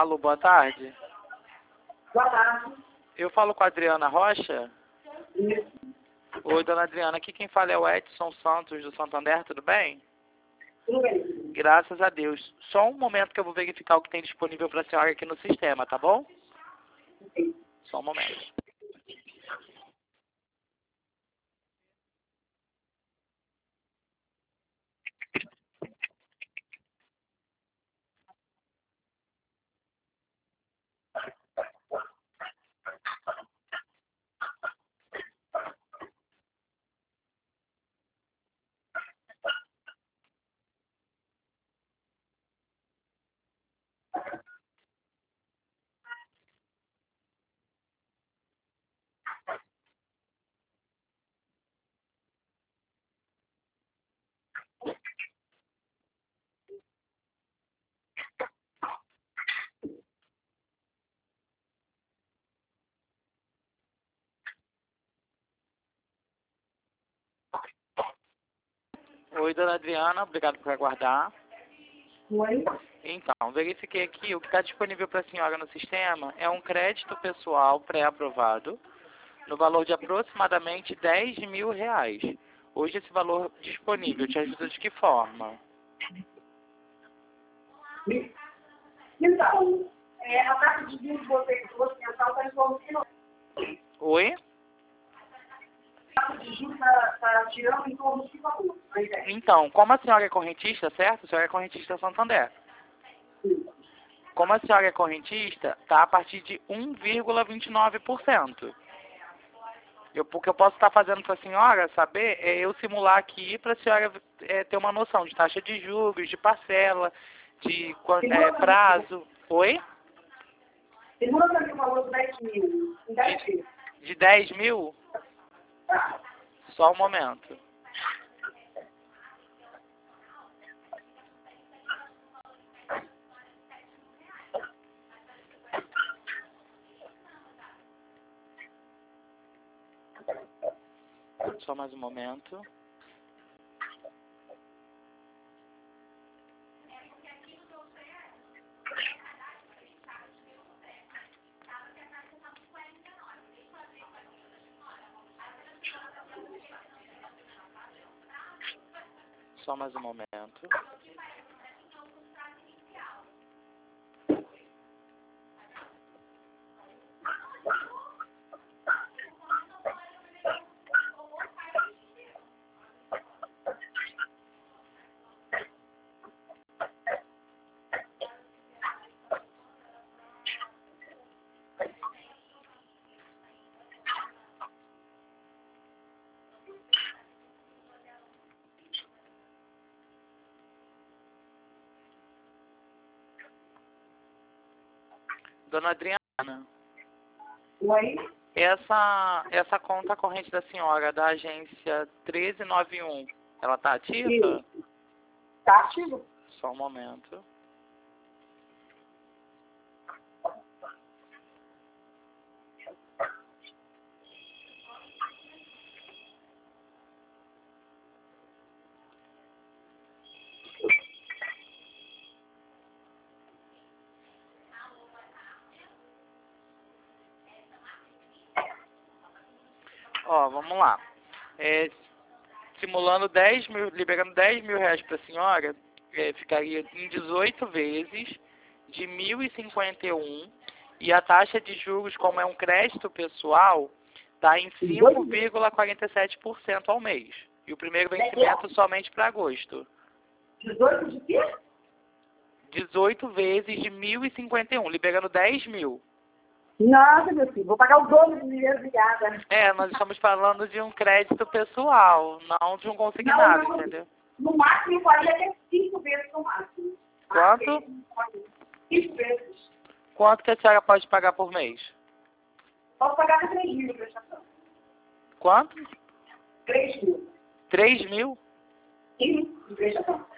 Alô, boa tarde. Boa tarde. Eu falo com a Adriana Rocha. Isso. Oi, dona Adriana. Aqui quem fala é o Edson Santos, do Santander, tudo bem? Tudo bem. Graças a Deus. Só um momento que eu vou verificar o que tem disponível para a senhora aqui no sistema, tá bom? Sim. Só um momento. Oi, dona Adriana. Obrigado por aguardar. Oi? Então, verifiquei aqui. O que está disponível para a senhora no sistema é um crédito pessoal pré-aprovado no valor de aproximadamente R$ 10.000. Hoje esse valor disponível te ajuda de que forma? Então, a taxa de juros mensal está em torno de 9. Oi? A taxa de juros está girando em torno de 5%. Então, como a senhora é correntista, certo? A senhora é correntista Santander. Como a senhora é correntista, está a partir de 1,29%. O que eu posso estar fazendo para a senhora saber é eu simular aqui para a senhora ter uma noção de taxa de juros, de parcela, de prazo. Oi? Segura também o valor de 10 mil. Em 10 vezes. De 10 mil? Tá. Só um momento. Só mais um momento. Só mais um momento. Dona Adriana, Oi? essa conta corrente da senhora, da agência 1391, ela está ativa? Está ativo? Só um momento. Ó, vamos lá. Simulando 10 mil, liberando R$ 10.000 para a senhora, ficaria em 18 vezes de 1.051 e a taxa de juros, como é um crédito pessoal, está em 5,47% ao mês. E o primeiro vencimento somente para agosto. 18 de quê? 18 vezes de 1.051, liberando 10 mil. Nada, meu filho. Vou pagar o dobro do dinheiro, obrigada. Nós estamos falando de um crédito pessoal, não de um consignado, Não. entendeu? No máximo, pode até 5 vezes no máximo. Quanto? 5 vezes. Quanto que a senhora pode pagar por mês? Posso pagar por 3 mil de prestação. Quanto? 3 mil. 3 mil? Sim, de prestação.